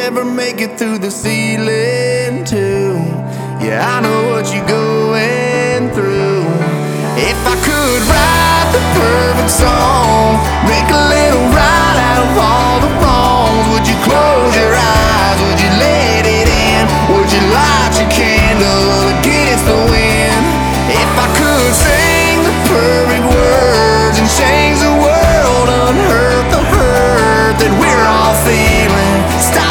never make it through the ceiling too. Yeah, I know what you go